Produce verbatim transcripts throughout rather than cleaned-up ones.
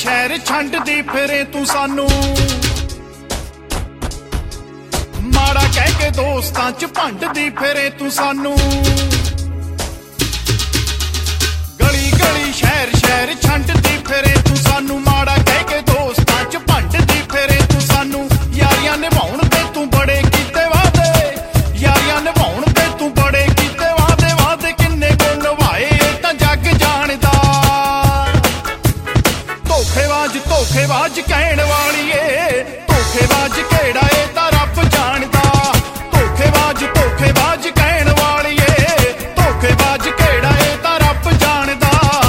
शहर छंडदी फिरे तू सानू माड़ा कह के दोस्तां च भंडदी फिरे तू सानू गली गली शहर शहर छंडदी फिरे तू सानू माड़ा कह के दोस्तां च भंडदी फिरे तू सानू यारियां निभाउण ते तू बड़े कीते वादे यारियां निभाउण ते तू बड़े कीते वादे वादे किन्ने को निभाए तां जग जाणदा धोखेबाज धोखेबाज कहण वालीए धोखेबाज केड़ा ए तां रब जाणदा धोखेबाज धोखेबाज कहण वालीए धोखेबाज केड़ा ए तां रब जाणदा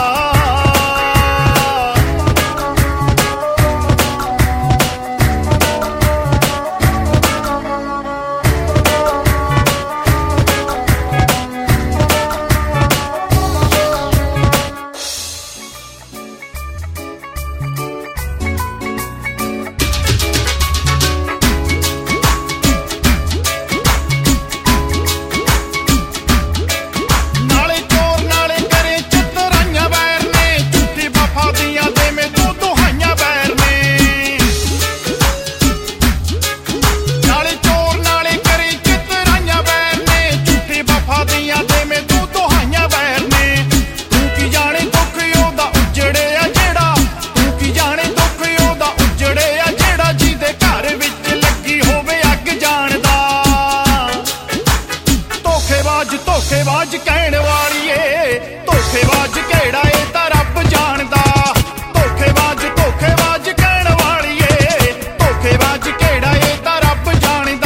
धोखेबाज कहण वालीए धोखेबाज केड़ा ए तां रब जाणदा धोखेबाज धोखेबाज कहण वालीए धोखेबाज केड़ा ए तां रब जाणदा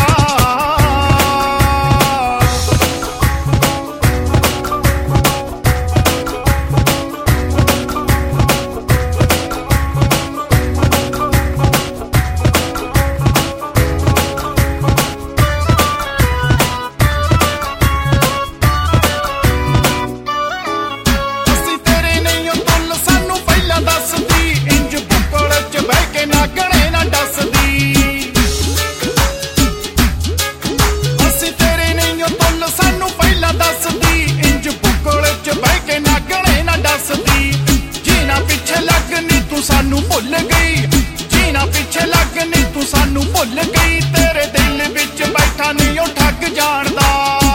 सानू भुल गई जीना पीछे लगनी तू सानू भुल गई तेरे दिल विच बैठा नहीं ओ ठग जानदा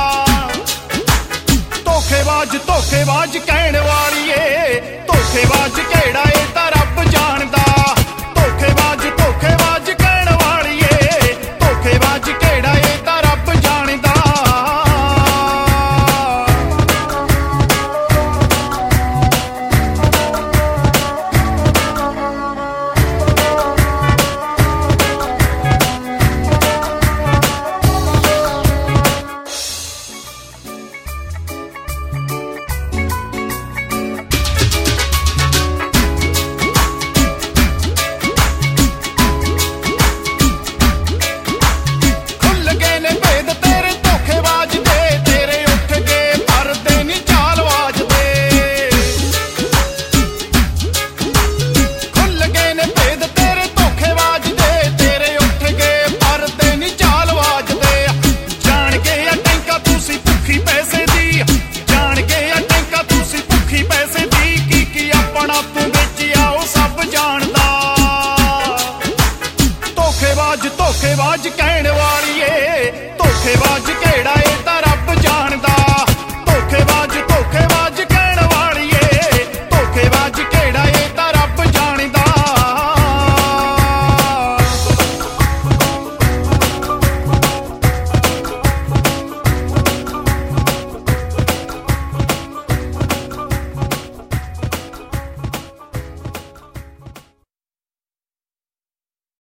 धोखेबाज धोखेबाज कहण वालीए धोखेबाज केड़ा ए तां रब जाणदा धोखेबाज धोखेबाज कहण वालीए धोखेबाज केड़ा ए तां रब जाणदा धोखेबाज कहण वालीए धोखेबाज केड़ा ए तां रब जाणदा धोखेबाज धोखेबाज